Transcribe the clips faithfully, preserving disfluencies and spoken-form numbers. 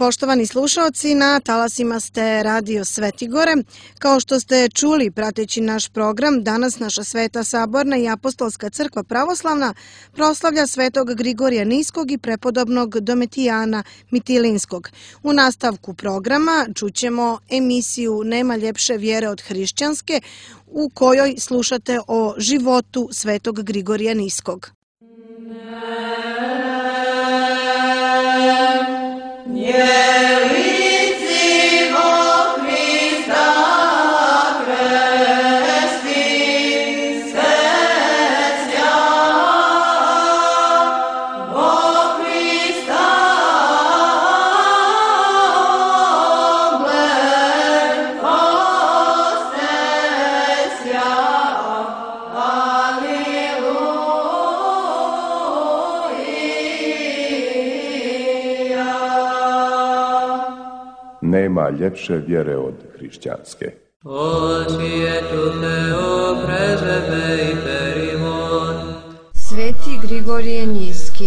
Poštovani slušaoci, na talasima ste Radio Svetigore. Kao što ste čuli prateći naš program, danas naša Sveta Saborna i Apostolska crkva pravoslavna proslavlja svetog Grigorija Niskog i prepodobnog Dometijana Mitilinskog. U nastavku programa čućemo emisiju Nema ljepše vjere od hrišćanske, u kojoj slušate o životu svetog Grigorija Niskog. Nema ljepše vjere od hrišćanske. Sveti Grigorije Niski.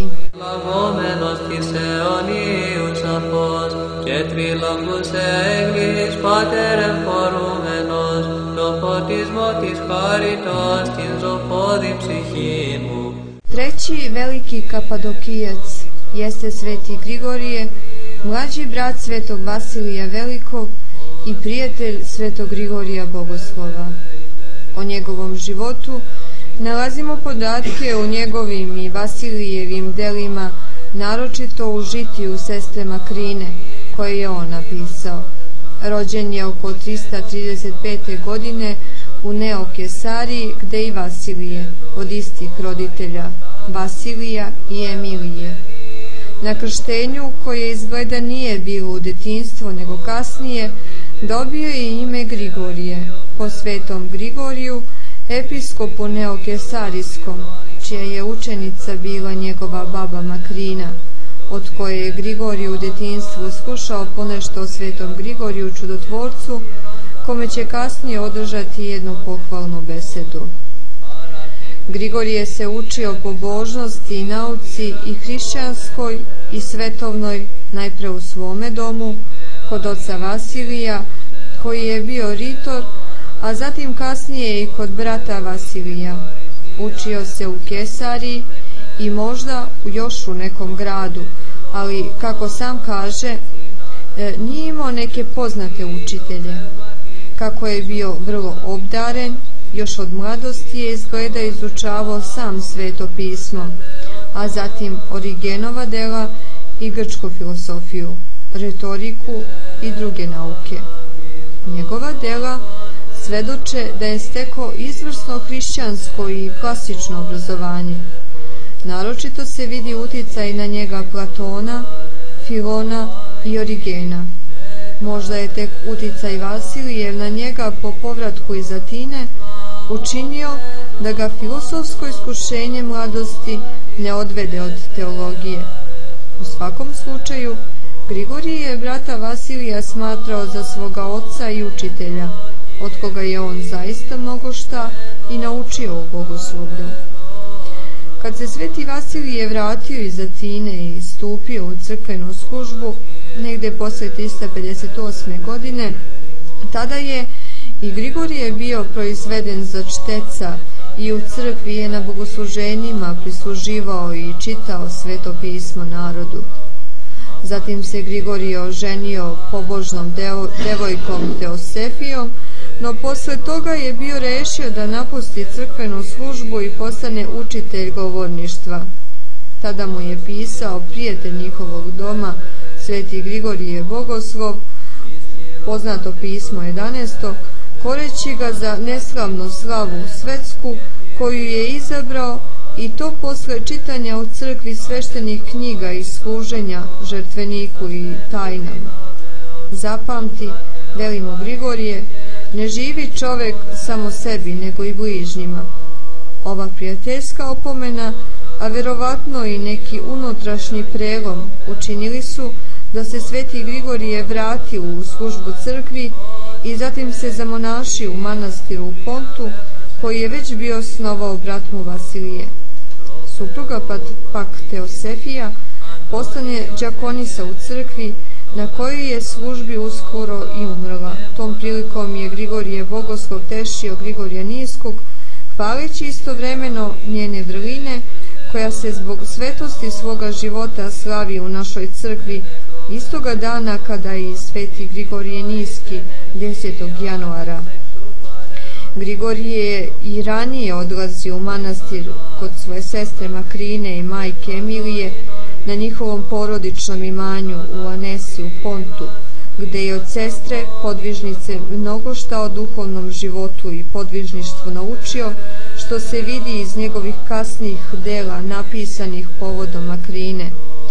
Treći veliki kapadokijac jeste Sveti Grigorije, mlađi brat svetog Vasilija Velikog i prijatelj svetog Grigorija Bogoslova. O njegovom životu nalazimo podatke u njegovim i Vasilijevim delima, naročito u žitiju sestre Makrine, koje je on napisao. Rođen je oko trista trideset pete. godine u Neokesariji, gde i Vasilije, od istih roditelja, Vasilija i Emilije. Na krštenju, koje izgleda nije bilo u detinjstvu nego kasnije, dobio je ime Grigorije, po svetom Grigoriju, episkopu Neokesarijskom, čija je učenica bila njegova baba Makrina, od koje je Grigorij u detinjstvu slušao ponešto o svetom Grigoriju čudotvorcu, kome će kasnije održati jednu pohvalnu besedu. Grigorije se učio pobožnosti i nauci i hrišćanskoj i svetovnoj, najpre u svome domu, kod oca Vasilija, koji je bio ritor, a zatim kasnije i kod brata Vasilija. Učio se u Kesariji i možda još u nekom gradu, ali, kako sam kaže, nije imao neke poznate učitelje. Kako je bio vrlo obdaren, još od mladosti je izgleda izučavao sam sveto pismo, a zatim Origenova dela i grčku filosofiju, retoriku i druge nauke. Njegova dela svedoče da je stekao izvrsno hrišćansko i klasično obrazovanje. Naročito se vidi uticaj na njega Platona, Filona i Origena. Možda je tek uticaj Vasilijev na njega po povratku iz Atine učinio da ga filosofsko iskušenje mladosti ne odvede od teologije. U svakom slučaju, Grigorije je brata Vasilija smatrao za svoga oca i učitelja, od koga je on zaista mnogo šta i naučio u bogoslovlju. Kad se sveti Vasilije vratio iz Atine i stupio u crkvenu službu, negde posle trista pedeset osme. godine, tada je i Grigorije bio proizveden za čteca i u crkvi je na bogosluženjima prisluživao i čitao sveto pismo narodu. Zatim se Grigorije oženio pobožnom devo, devojkom Teosefijom, no posle toga je bio rešio da napusti crkvenu službu i postane učitelj govorništva. Tada mu je pisao prijatelj njihovog doma, sveti Grigorije Bogoslov, poznato pismo jedanaesto, koreći ga za neslavnu slavu svetsku koju je izabrao, i to posle čitanja u crkvi sveštenih knjiga i služenja žrtveniku i tajnama. Zapamti, veli mu Grigorije, ne živi čovek samo sebi, nego i bližnjima. Ova prijateljska opomena, a verovatno i neki unutrašnji prelom, učinili su da se sveti Grigorije vrati u službu crkvi i zatim se zamonaši u manastiru u Pontu, koji je već bio osnovao brat mu Vasilije. Supruga pak Teosefija postane đakonisa u crkvi, na kojoj je službi uskoro i umrla. Tom prilikom je Grigorije Bogoslov tešio Grigorija Nijskog, hvaleći istovremeno njene vrline, koja se zbog svetosti svoga života slavi u našoj crkvi istoga dana kada je i sveti Grigorije Nijski desetog januara. Grigorije je i ranije odlazio u manastir kod svoje sestre Makrine i majke Emilije na njihovom porodičnom imanju u Anesi u Pontu, gde je od sestre podvižnice mnogo šta o duhovnom životu i podvižništvu naučio, što se vidi iz njegovih kasnijih dela napisanih povodom Makrine.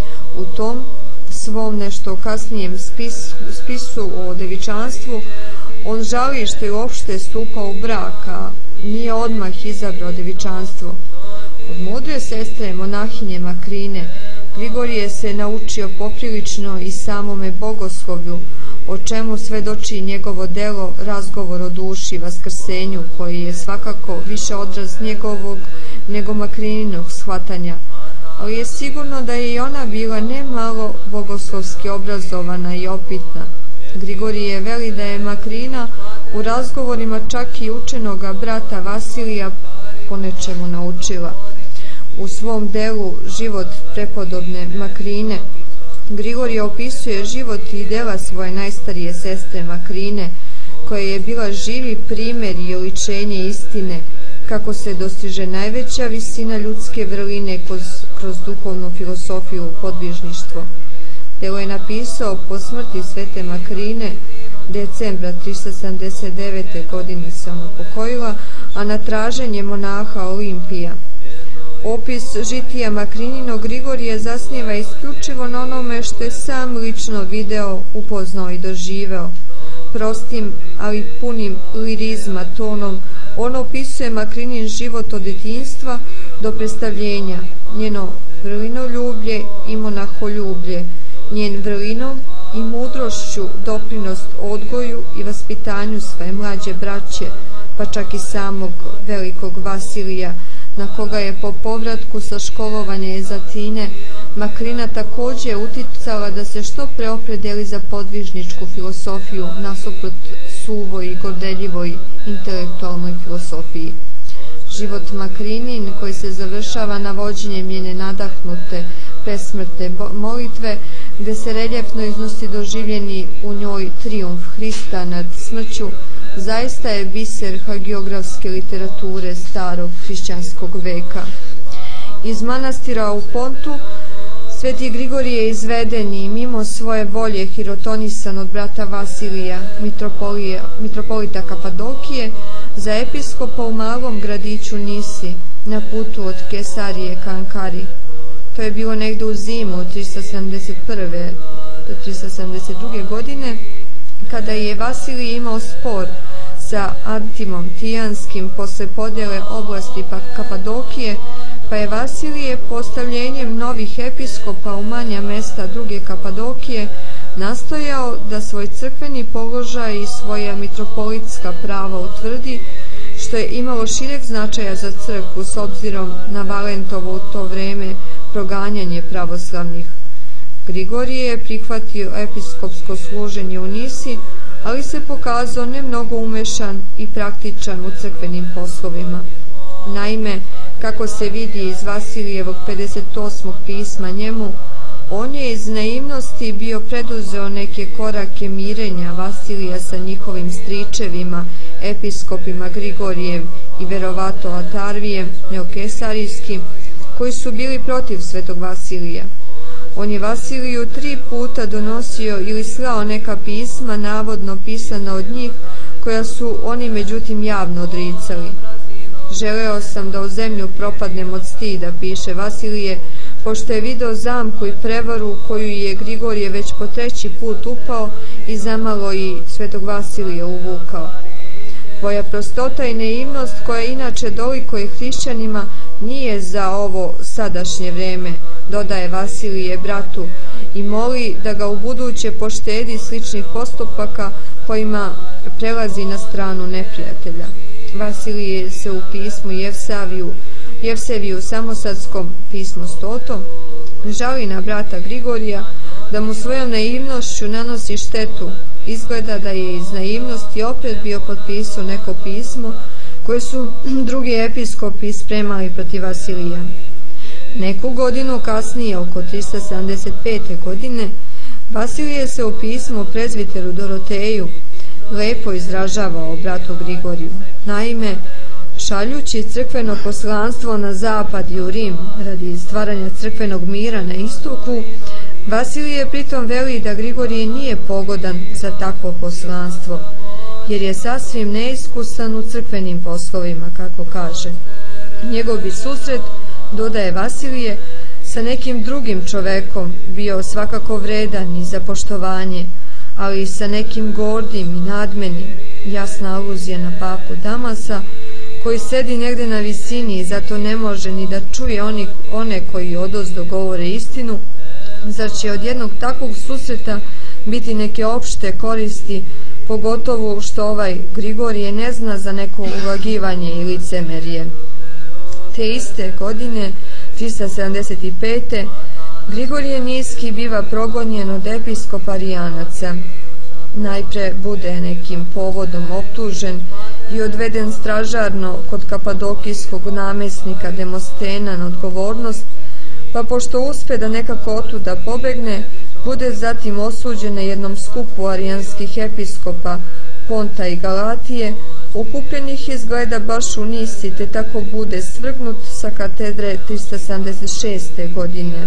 U tom svom nešto kasnijem spis, spisu o devičanstvu on žali što je uopšte stupao u brak, a nije odmah izabrao devičanstvo. Od mudre sestre monahinje Makrine Grigorije se naučio poprilično i samome bogoslovlju, o čemu svedoči njegovo delo Razgovor o duši vaskrsenju, koji je svakako više odraz njegovog nego Makrininog shvatanja, ali je sigurno da je i ona bila ne malo bogoslovski obrazovana i opitna. Grigorije veli da je Makrina u razgovorima čak i učenoga brata Vasilija po nečemu naučila. U svom delu Život prepodobne Makrine Grigorije opisuje život i dela svoje najstarije sestre Makrine, koja je bila živi primjer i oličenje istine, kako se dostiže najveća visina ljudske vrline kroz, kroz duhovnu filosofiju podvižništvo. Delo je napisao po smrti svete Makrine, decembra tristo sedamdeset devete. godine se ona pokojila, a na traženje monaha Olimpija. Opis žitija Makrininog Grigorije zasniva isključivo na onome što je sam lično video, upoznao i doživeo. Prostim, ali punim lirizma tonom, on opisuje Makrinin život od detinjstva do predstavljenja, njeno vrlinoljublje i monaholjublje, njen vrlinom i mudrošću doprinost odgoju i vaspitanju svoje mlađe braće, pa čak i samog velikog Vasilija, na koga je po povratku sa školovanja iz Atine Makrina također uticala da se što pre opredeli za podvižničku filosofiju nasuprot suvoj i gordeljivoj intelektualnoj filosofiji. Život Makrinin, koji se završava navođenjem njene nadahnute presmrtne molitve, gde se reljefno iznosi doživljeni u njoj trijumf Hrista nad smrću, zaista je biser hagiografske literature starog hrišćanskog veka. Iz manastira u Pontu sveti Grigorije je izveden i mimo svoje volje hirotonisan od brata Vasilija, mitropolita Kapadokije, za episkopa u malom gradiću Nisi, na putu od Kesarije ka Ankari. To je bilo negde u zimu od tristo sedamdeset prve. do tristo sedamdeset druge. godine, kada je Vasilij imao spor sa Antimom Tijanskim posle podjele oblasti Kapadokije, pa je Vasilije postavljenjem novih episkopa u manja mesta druge Kapadokije nastojao da svoj crkveni položaj i svoja mitropolitska prava utvrdi, što je imalo šireg značaja za crkvu s obzirom na Valentovo u to vreme proganjanje pravoslavnih. Grigorije je prihvatio episkopsko služenje u Nisi, ali se pokazao ne mnogo umešan i praktičan u crkvenim poslovima. Naime, kako se vidi iz Vasilijevog pedeset osmog pisma njemu, on je iz naivnosti bio preduzeo neke korake mirenja Vasilija sa njihovim stričevima, episkopima Grigorijem i verovato Atarvijem, neokesarijskim, koji su bili protiv svetog Vasilija. On je Vasiliju tri puta donosio ili slao neka pisma, navodno pisana od njih, koja su oni međutim javno odricali. Želeo sam da u zemlju propadnem od stida, piše Vasilije, pošto je video zamku i prevaru u koju je Grigorije već po treći put upao i zamalo i svetog Vasilija uvukao. Tvoja prostota i naivnost, koja inače dolikuje hrišćanima, nije za ovo sadašnje vreme, dodaje Vasilije bratu i moli da ga u buduće poštedi sličnih postupaka kojima prelazi na stranu neprijatelja. Vasilije se u pismu Jevsaviju, Jevseviju Samosadskom, pismo stoto, žali na brata Grigorija, da mu svojom naivnošću nanosi štetu. Izgleda da je iz naivnosti opet bio potpisao neko pismo koje su drugi episkopi spremali protiv Vasilija. Neku godinu kasnije, oko trista sedamdeset pete. godine, Vasilije se u pismu prezbiteru Doroteju lepo izražava o bratu Grigoriju. Naime, šaljući crkveno poslanstvo na zapad i u Rim radi stvaranja crkvenog mira na istoku, Vasilije pritom veli da Grigorije nije pogodan za takvo poslanstvo, jer je sasvim neiskusan u crkvenim poslovima, kako kaže. Njegov bi susret, dodaje Vasilije, sa nekim drugim čovekom bio svakako vredan i za poštovanje, ali i sa nekim gordim i nadmenim, jasna aluzija na papu Damasa, koji sedi negde na visini i zato ne može ni da čuje oni, one koji odozdo govore istinu. Zar će od jednog takvog susreta biti neke opšte koristi, pogotovo što ovaj Grigorije ne zna za neko ulagivanje i licemerje. Te iste godine, trista sedamdeset pete. Grigorije Niski biva progonjen od episkopa Arijanaca. Najpre bude nekim povodom optužen i odveden stražarno kod kapadokijskog namesnika Demostena na odgovornost, pa pošto uspe da nekako otuda pobegne, bude zatim osuđen na jednom skupu arijanskih episkopa Ponta i Galatije, okupljenih izgleda baš u Nisi, te tako bude svrgnut sa katedre trista sedamdeset šeste. godine.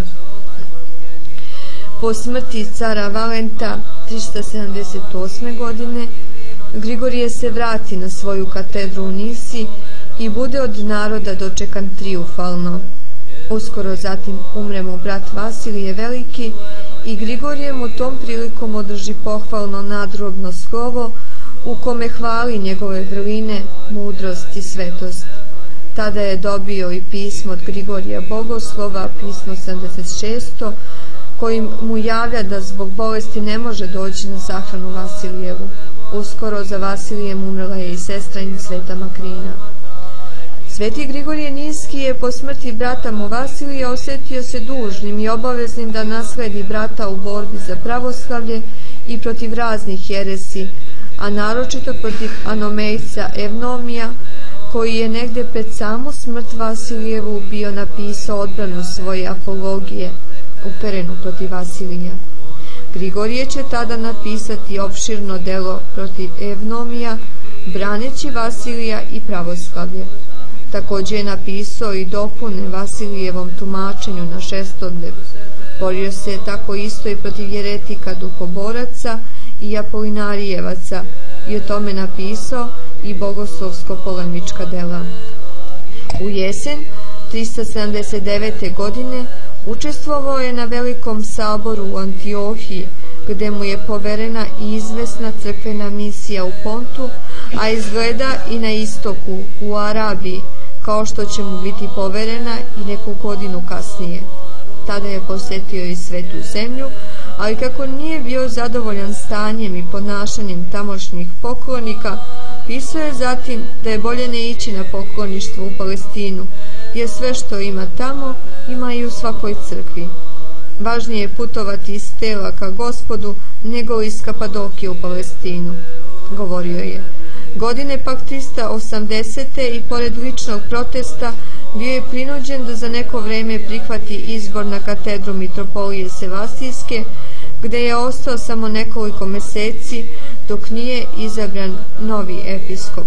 Po smrti cara Valenta trista sedamdeset osme. godine Grigorije se vrati na svoju katedru u Nisi i bude od naroda dočekan trijumfalno. Uskoro zatim umre mu brat Vasilije Veliki i Grigorije mu tom prilikom održi pohvalno nadgrobno slovo u kome hvali njegove vrline, mudrost i svetost. Tada je dobio i pismo od Grigorija Bogoslova, pismo sedamdeset šesto. kojim mu javlja da zbog bolesti ne može doći na sahranu Vasilijevu. Uskoro za Vasilijem umrela je i sestra im Sveta Makrina. Sveti Grigorije Niski je po smrti brata mu Vasilija osetio se dužnim i obaveznim da nasledi brata u borbi za pravoslavlje i protiv raznih jeresi, a naročito protiv anomejca Evnomija, koji je negde pred samu smrt Vasilijevu bio napisao odbranu svoje apologije, uperenu protiv Vasilija. Grigorije će tada napisati opširno delo protiv Evnomija, braneći Vasilija i pravoslavlje. Takođe je napisao i dopune Vasilijevom tumačenju na šestodnev. Borio se tako isto i protiv jeretika duhoboraca i apolinarijevaca i o tome napisao i bogoslovsko-polemička dela. U jesen trista sedamdeset devete. godine učestvovao je na velikom saboru u Antiohiji, gde mu je poverena i izvesna crkvena misija u Pontu, a izgleda i na istoku, u Arabiji, kao što će mu biti poverena i neku godinu kasnije. Tada je posetio i Svetu zemlju, ali kako nije bio zadovoljan stanjem i ponašanjem tamošnjih poklonika, pisao je zatim da je bolje ne ići na pokloništvo u Palestinu, jer sve što ima tamo, ima i u svakoj crkvi. Važnije je putovati iz Tela ka Gospodu, nego iz Kapadokije u Palestinu, govorio je. Godine pak trista osamdesete. i pored ličnog protesta bio je prinuđen da za neko vreme prihvati izbor na katedru mitropolije Sevastijske, gde je ostao samo nekoliko meseci dok nije izabran novi episkop.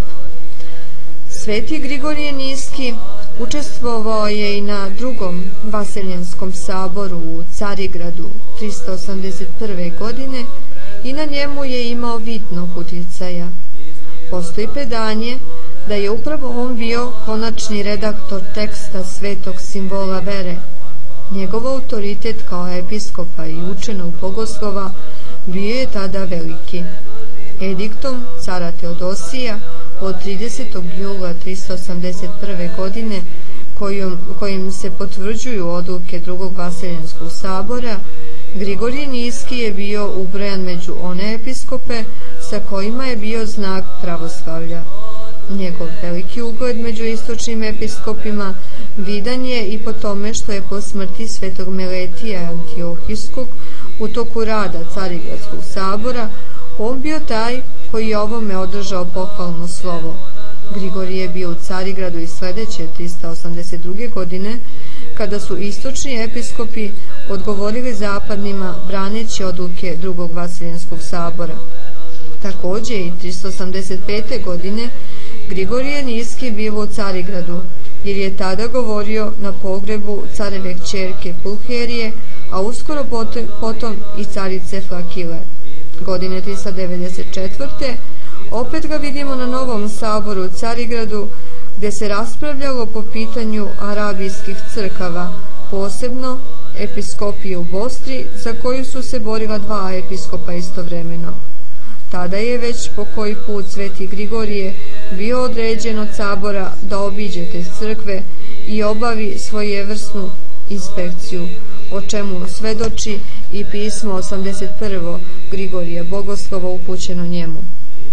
Sveti Grigorije Niski učestvovao je i na drugom Vaseljenskom saboru u Carigradu trista osamdeset prve. godine i na njemu je imao vidnog uticaja. Postoji predanje da je upravo on bio konačni redaktor teksta svetog simbola vere. Njegov autoritet kao episkopa i učenog bogoslova bio je tada veliki. Ediktom cara Teodosija od tridesetog jula trista osamdeset prve. godine, kojim, kojim se potvrđuju odluke drugog Vaseljenskog sabora, Grigorije Niski je bio ubrojan među one episkope sa kojima je bio znak pravoslavlja. Njegov veliki ugled među istočnim episkopima vidan je i po tome što je po smrti svetog Meletija Antiohijskog U toku rada Carigradskog sabora on bio taj koji je ovome održao pohvalno slovo. Grigorije je bio u Carigradu i sledeće trista osamdeset druge. godine, kada su istočni episkopi odgovorili zapadnima braneći odluke drugog Vaseljenskog sabora. Takođe i trista osamdeset pete. godine Grigorije Niski bio u Carigradu, jer je tada govorio na pogrebu careve kćerke Pulherije, a uskoro potom, potom i carice Flakile. Godine trista devedeset četvrte. opet ga vidimo na novom saboru u Carigradu, gde se raspravljalo po pitanju arabijskih crkava, posebno episkopije u Bostri, za koju su se borila dva episkopa istovremeno. Tada je već po koji put Sveti Grigorije bio određen od sabora da obiđe te crkve i obavi svojevrsnu inspekciju, o čemu svedoči i pismo osamdeset prvo. Grigorija Bogoslova upućeno njemu.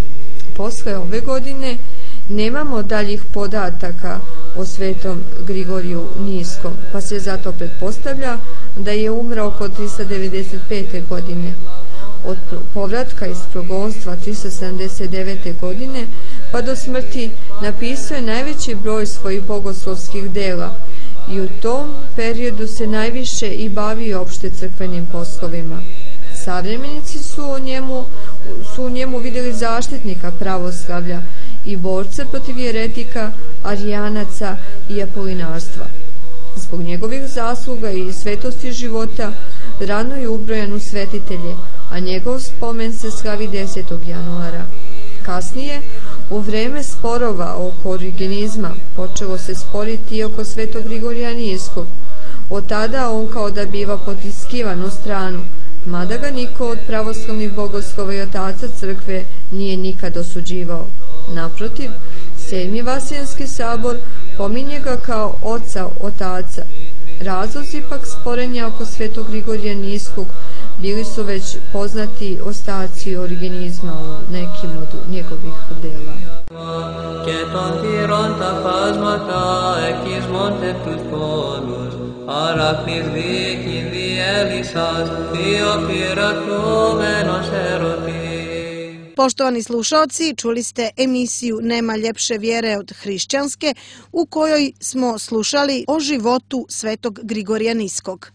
Posle ove godine nemamo daljih podataka o Svetom Grigoriju Niskom, pa se zato pretpostavlja da je umro oko trista devedeset pete. godine. Od povratka iz progonstva trista sedamdeset devete. godine pa do smrti napisao je najveći broj svojih bogoslovskih dela i u tom periodu se najviše i bavio opšte crkvenim poslovima. Savremenici su, o njemu, su u njemu vidjeli zaštitnika pravoslavlja i borca protiv jeretika, arijanaca i apolinarstva. Zbog njegovih zasluga i svetosti života rano je ubrojan u svetitelje, a njegov spomen se slavi desetog januara. Kasnije, u vreme sporova oko origenizma, počelo se sporiti i oko Svetog Grigorija Niskog. Od tada on kao da biva potiskivan u stranu, mada ga niko od pravoslavnih bogoslova i otaca crkve nije nikad osuđivao. Naprotiv, sedmi Vaseljenski sabor pominje ga kao oca otaca. Razlozi pak sporenja oko Svetog Grigorija Niskog bili su već poznati ostaci origenizma u nekim od njegovih dela. Και των θύρων τα φάσματα εκεισμώνται τους πόνους, αράχνης δίκη διέλυσας, διοφυρατούμενος ερωτή. Poštovani slušaoci, čuli ste emisiju Nema ljepše vjere od hrišćanske, u kojoj smo slušali o životu Svetog Grigorija Niskog.